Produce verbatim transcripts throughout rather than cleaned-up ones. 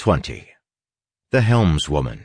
twenty. The Helmswoman.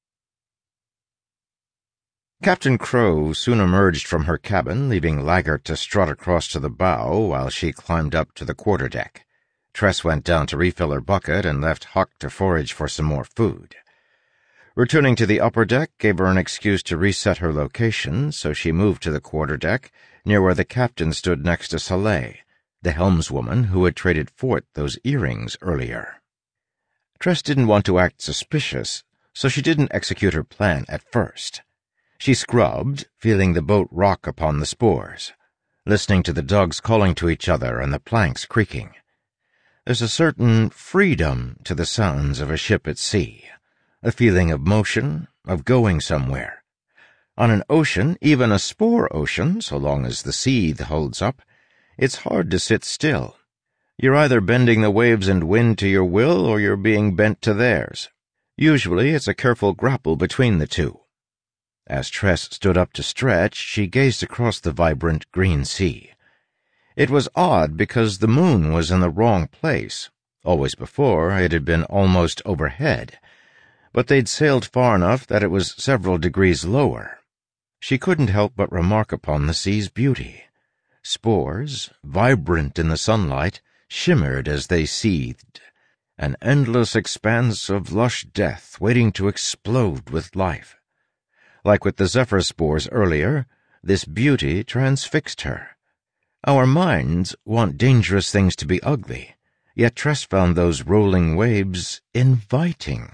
Captain Crow soon emerged from her cabin, leaving Laggert to strut across to the bow while she climbed up to the quarterdeck. Tress went down to refill her bucket and left Huck to forage for some more food. Returning to the upper deck gave her an excuse to reset her location, so she moved to the quarterdeck, near where the captain stood next to Soleil, the helmswoman who had traded Fort those earrings earlier. Tress didn't want to act suspicious, so she didn't execute her plan at first. She scrubbed, feeling the boat rock upon the spores, listening to the dogs calling to each other and the planks creaking. There's a certain freedom to the sounds of a ship at sea, a feeling of motion, of going somewhere. On an ocean, even a spore ocean, so long as the seethe holds up, it's hard to sit still. You're either bending the waves and wind to your will, or you're being bent to theirs. Usually it's a careful grapple between the two. As Tress stood up to stretch, she gazed across the vibrant green sea. It was odd because the moon was in the wrong place. Always before, it had been almost overhead, but they'd sailed far enough that it was several degrees lower. She couldn't help but remark upon the sea's beauty. Spores, vibrant in the sunlight, shimmered as they seethed, an endless expanse of lush death waiting to explode with life. Like with the zephyr spores earlier, this beauty transfixed her. Our minds want dangerous things to be ugly, yet Tress found those rolling waves inviting.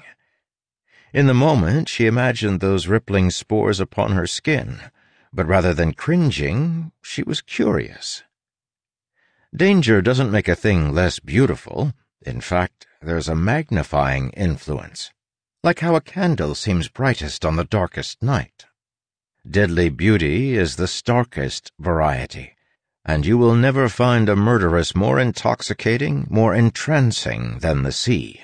In the moment, she imagined those rippling spores upon her skin, but rather than cringing, she was curious. Danger doesn't make a thing less beautiful. In fact, there's a magnifying influence, like how a candle seems brightest on the darkest night. Deadly beauty is the starkest variety, and you will never find a murderess more intoxicating, more entrancing than the sea.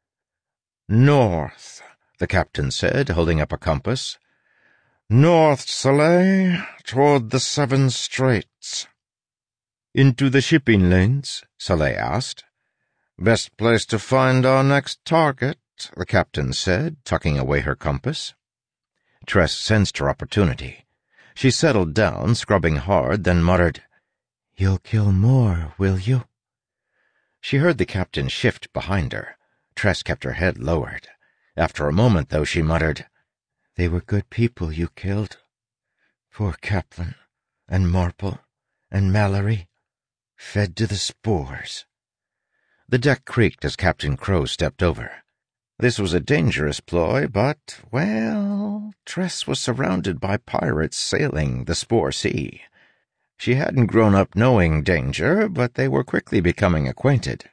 North, the captain said, holding up a compass. North, Soleil, toward the Seven Straits. Into the shipping lanes? Soleil asked. Best place to find our next target, the captain said, tucking away her compass. Tress sensed her opportunity. She settled down, scrubbing hard, then muttered, You'll kill more, will you? She heard the captain shift behind her. Tress kept her head lowered. After a moment, though, she muttered, They were good people you killed. Poor Kaplan, and Marple, and Mallory, fed to the spores. The deck creaked as Captain Crow stepped over. This was a dangerous ploy, but, well, Tress was surrounded by pirates sailing the Spore Sea. She hadn't grown up knowing danger, but they were quickly becoming acquainted.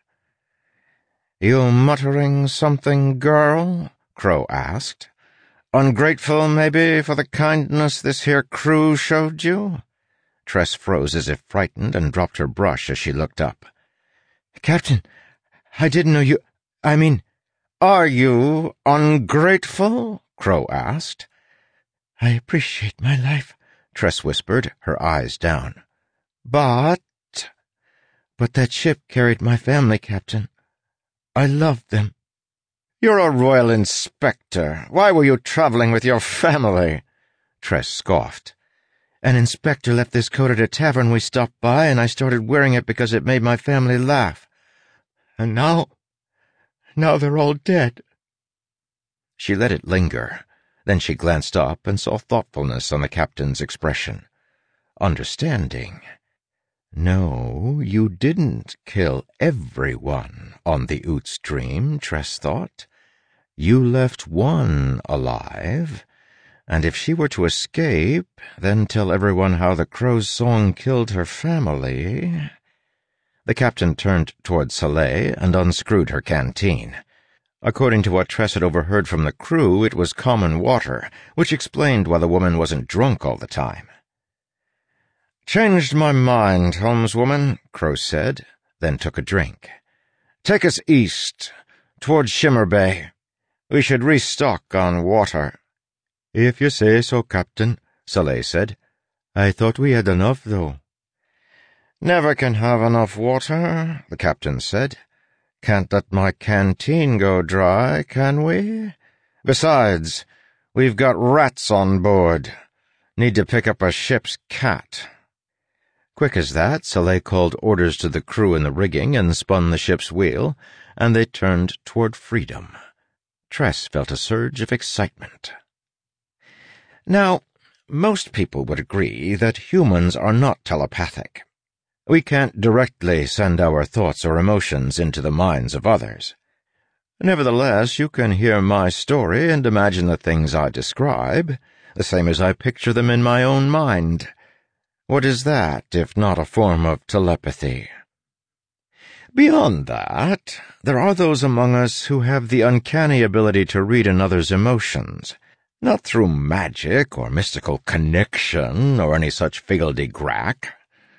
You muttering something, girl? Crow asked. Ungrateful, maybe, for the kindness this here crew showed you? Tress froze as if frightened and dropped her brush as she looked up. Captain, I didn't know you... I mean... Are you ungrateful? Crow asked. I appreciate my life, Tress whispered, her eyes down. But... But that ship carried my family, Captain. I loved them. You're a royal inspector. Why were you traveling with your family? Tress scoffed. An inspector left this coat at a tavern we stopped by, and I started wearing it because it made my family laugh. And now... now they're all dead. She let it linger. Then she glanced up and saw thoughtfulness on the captain's expression. Understanding. No, you didn't kill everyone on the Oots Dream, Tress thought. You left one alive, and if she were to escape, then tell everyone how the crow's song killed her family... The captain turned toward Soleil and unscrewed her canteen. According to what Tress had overheard from the crew, it was common water, which explained why the woman wasn't drunk all the time. Changed my mind, helmswoman, Crow said, then took a drink. Take us east, toward Shimmer Bay. We should restock on water. If you say so, Captain, Soleil said. I thought we had enough, though. Never can have enough water, the captain said. Can't let my canteen go dry, can we? Besides, we've got rats on board. Need to pick up a ship's cat." Quick as that, Soleil called orders to the crew in the rigging and spun the ship's wheel, and they turned toward freedom. Tress felt a surge of excitement. Now, most people would agree that humans are not telepathic. We can't directly send our thoughts or emotions into the minds of others. Nevertheless, you can hear my story and imagine the things I describe, the same as I picture them in my own mind. What is that, if not a form of telepathy? Beyond that, there are those among us who have the uncanny ability to read another's emotions, not through magic or mystical connection or any such figgledy-grack.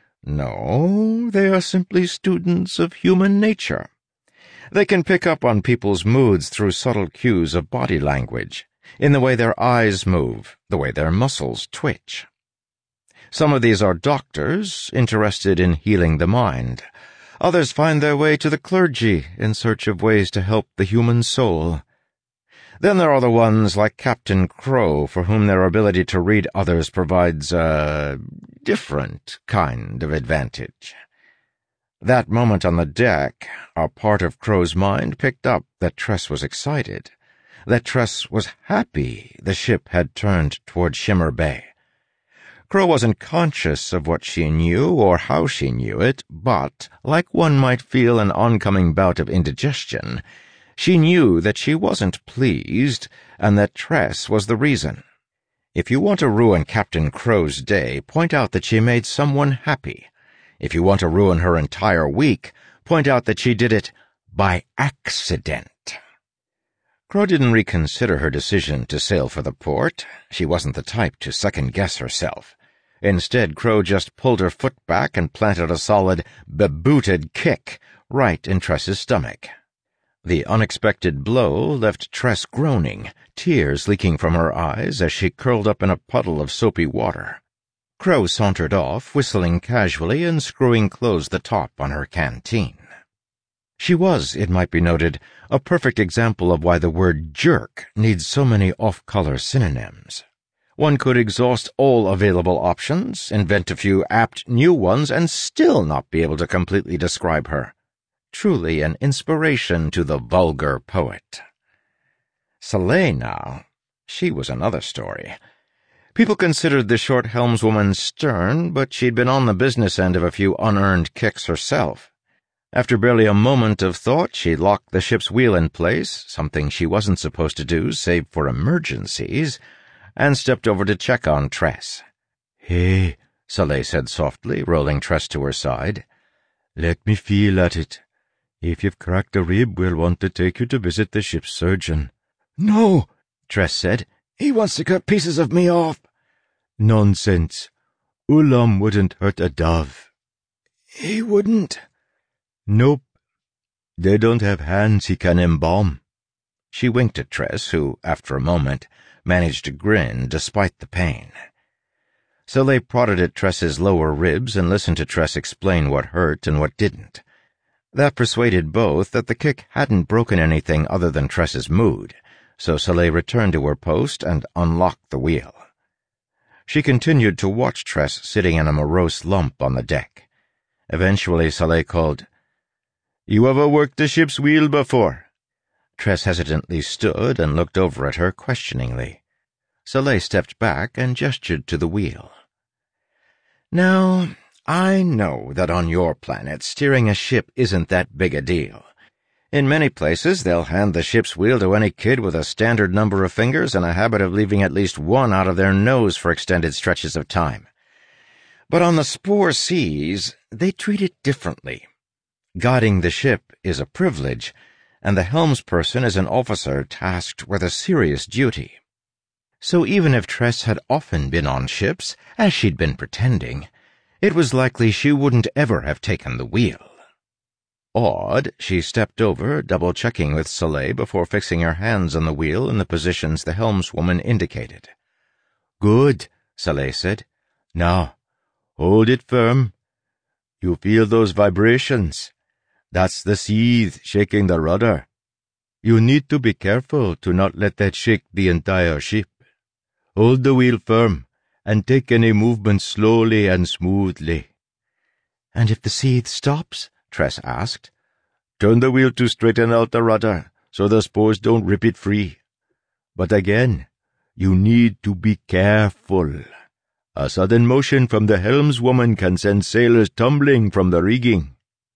No, they are simply students of human nature. They can pick up on people's moods through subtle cues of body language, in the way their eyes move, the way their muscles twitch. Some of these are doctors, interested in healing the mind. Others find their way to the clergy in search of ways to help the human soul. Then there are the ones like Captain Crow, for whom their ability to read others provides a different kind of advantage. That moment on the deck, a part of Crow's mind picked up that Tress was excited, that Tress was happy the ship had turned toward Shimmer Bay. Crow wasn't conscious of what she knew or how she knew it, but, like one might feel an oncoming bout of indigestion, she knew that she wasn't pleased and that Tress was the reason. If you want to ruin Captain Crow's day, point out that she made someone happy. If you want to ruin her entire week, point out that she did it by accident. Crow didn't reconsider her decision to sail for the port. She wasn't the type to second-guess herself. Instead, Crow just pulled her foot back and planted a solid, bebooted kick right in Tress's stomach. The unexpected blow left Tress groaning, tears leaking from her eyes as she curled up in a puddle of soapy water. Crow sauntered off, whistling casually and screwing closed the top on her canteen. She was, it might be noted, a perfect example of why the word jerk needs so many off-color synonyms. One could exhaust all available options, invent a few apt new ones, and still not be able to completely describe her. Truly an inspiration to the vulgar poet. Soleil, now, she was another story. People considered the short helmswoman stern, but she'd been on the business end of a few unearned kicks herself. After barely a moment of thought, she locked the ship's wheel in place, something she wasn't supposed to do save for emergencies, and stepped over to check on Tress. "Hey," Soleil said softly, rolling Tress to her side. "Let me feel at it. If you've cracked a rib, we'll want to take you to visit the ship's surgeon." "No," Tress said. "He wants to cut pieces of me off." "Nonsense. Ulam wouldn't hurt a dove." "He wouldn't?" "Nope. They don't have hands he can embalm." She winked at Tress, who, after a moment, managed to grin despite the pain. Soleil prodded at Tress's lower ribs and listened to Tress explain what hurt and what didn't. That persuaded both that the kick hadn't broken anything other than Tress's mood, so Soleil returned to her post and unlocked the wheel. She continued to watch Tress sitting in a morose lump on the deck. Eventually Soleil called, "You ever worked the ship's wheel before?" Tress hesitantly stood and looked over at her questioningly. Soleil stepped back and gestured to the wheel. "Now, I know that on your planet, steering a ship isn't that big a deal. In many places, they'll hand the ship's wheel to any kid with a standard number of fingers and a habit of leaving at least one out of their nose for extended stretches of time. But on the Spore Seas, they treat it differently. Guiding the ship is a privilege, and the helmsperson is an officer tasked with a serious duty. So even if Tress had often been on ships, as she'd been pretending, it was likely she wouldn't ever have taken the wheel. Awed, she stepped over, double-checking with Soleil before fixing her hands on the wheel in the positions the helmswoman indicated. "Good," Soleil said. "Now, hold it firm. You feel those vibrations? That's the seethe shaking the rudder. You need to be careful to not let that shake the entire ship. Hold the wheel firm, and take any movement slowly and smoothly." "And if the seethe stops?" Tress asked. "Turn the wheel to straighten out the rudder, so the spores don't rip it free. But again, you need to be careful. A sudden motion from the helmswoman can send sailors tumbling from the rigging."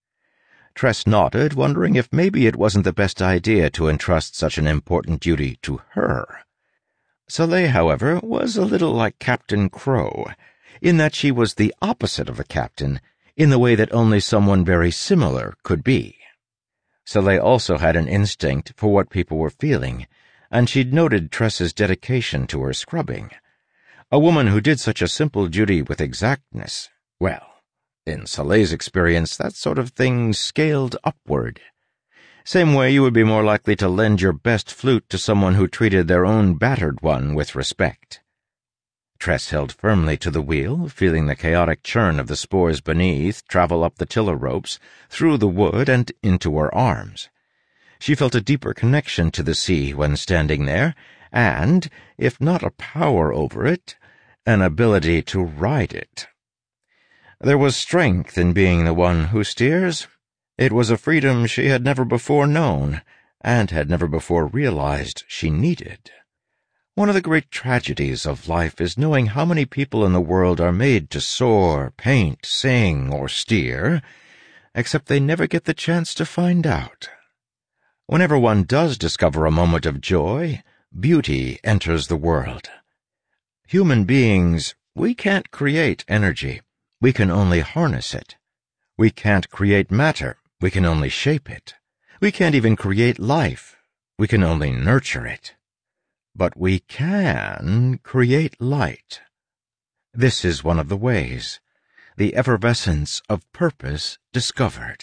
Tress nodded, wondering if maybe it wasn't the best idea to entrust such an important duty to her. Soleil, however, was a little like Captain Crow, in that she was the opposite of a captain, in the way that only someone very similar could be. Soleil also had an instinct for what people were feeling, and she'd noted Tress's dedication to her scrubbing. A woman who did such a simple duty with exactness, well, in Soleil's experience, that sort of thing scaled upward. Same way you would be more likely to lend your best flute to someone who treated their own battered one with respect. Tress held firmly to the wheel, feeling the chaotic churn of the spores beneath travel up the tiller ropes, through the wood and into her arms. She felt a deeper connection to the sea when standing there, and, if not a power over it, an ability to ride it. There was strength in being the one who steers. It was a freedom she had never before known, and had never before realized she needed. One of the great tragedies of life is knowing how many people in the world are made to soar, paint, sing, or steer, except they never get the chance to find out. Whenever one does discover a moment of joy, beauty enters the world. Human beings, we can't create energy. We can only harness it. We can't create matter. We can only shape it. We can't even create life. We can only nurture it. But we can create light. This is one of the ways, the effervescence of purpose discovered.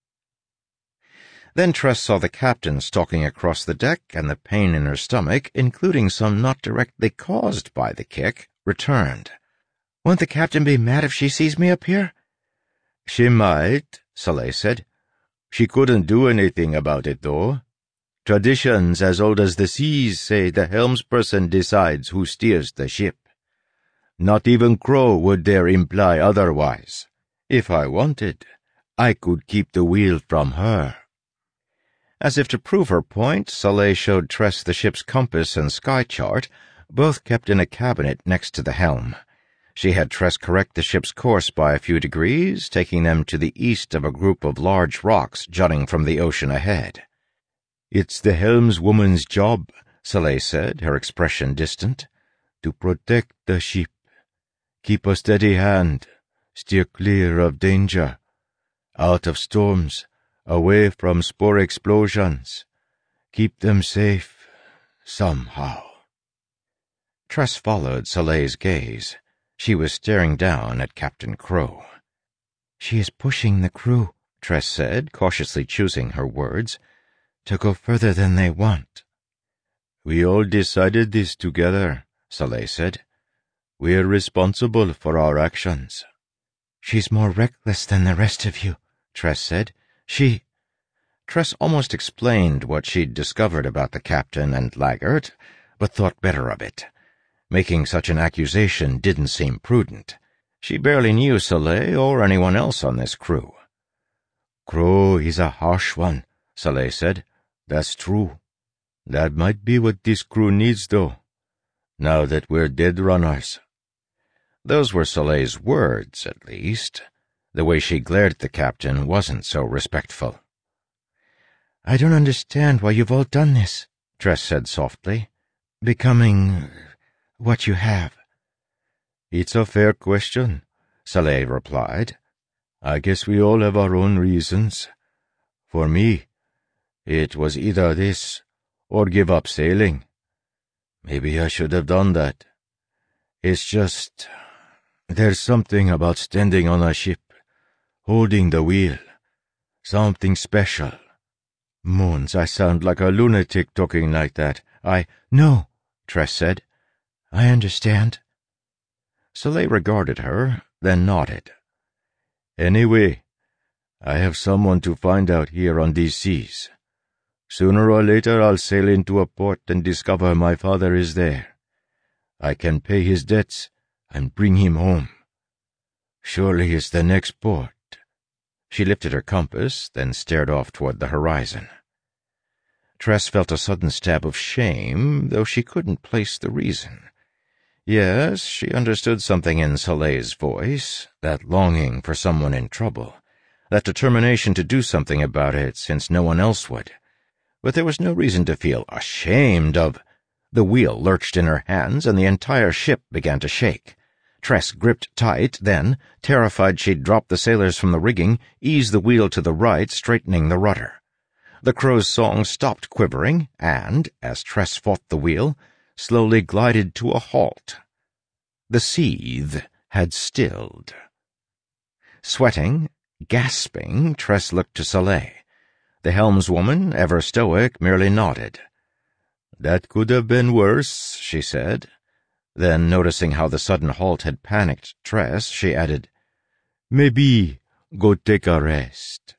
Then Tress saw the captain stalking across the deck, and the pain in her stomach, including some not directly caused by the kick, returned. "Won't the captain be mad if she sees me up here?" "She might," Soleil said. "She couldn't do anything about it, though. Traditions as old as the seas say the helmsperson decides who steers the ship. Not even Crow would dare imply otherwise. If I wanted, I could keep the wheel from her." As if to prove her point, Soleil showed Tress the ship's compass and sky chart, both kept in a cabinet next to the helm. She had Tress correct the ship's course by a few degrees, taking them to the east of a group of large rocks jutting from the ocean ahead. "It's the helmswoman's job," Soleil said, her expression distant, "to protect the ship. Keep a steady hand, steer clear of danger, out of storms, away from spore explosions. Keep them safe, somehow." Tress followed Soleil's gaze. She was staring down at Captain Crow. "She is pushing the crew," Tress said, cautiously choosing her words, "to go further than they want." "We all decided this together," Soleil said. "We're responsible for our actions." "She's more reckless than the rest of you," Tress said. She... Tress almost explained what she'd discovered about the captain and Laggert, but thought better of it. Making such an accusation didn't seem prudent. She barely knew Soleil or anyone else on this crew. "Crow is a harsh one," Soleil said. "That's true. That might be what this crew needs, though, now that we're dead runners." Those were Soleil's words, at least. The way she glared at the captain wasn't so respectful. "I don't understand why you've all done this," Tress said softly. "Becoming what you have." "It's a fair question," Soleil replied. "I guess we all have our own reasons. For me, it was either this or give up sailing. Maybe I should have done that. It's just, there's something about standing on a ship, holding the wheel, something special." Moons, I sound like a lunatic talking like that. I... "No," Tress said. "I understand." Soleil regarded her, then nodded. "Anyway, I have someone to find out here on these seas. Sooner or later I'll sail into a port and discover my father is there. I can pay his debts and bring him home. Surely it's the next port." She lifted her compass, then stared off toward the horizon. Tress felt a sudden stab of shame, though she couldn't place the reason. Yes, she understood something in Soleil's voice, that longing for someone in trouble, that determination to do something about it since no one else would. But there was no reason to feel ashamed of— The wheel lurched in her hands and the entire ship began to shake. Tress gripped tight, then, terrified she'd drop the sailors from the rigging, eased the wheel to the right, straightening the rudder. The crow's song stopped quivering and, as Tress fought the wheel, slowly glided to a halt. The seethe had stilled. Sweating, gasping, Tress looked to Soleil. The helmswoman, ever stoic, merely nodded. "That could have been worse," she said. Then, noticing how the sudden halt had panicked Tress, she added, "Maybe go take a rest."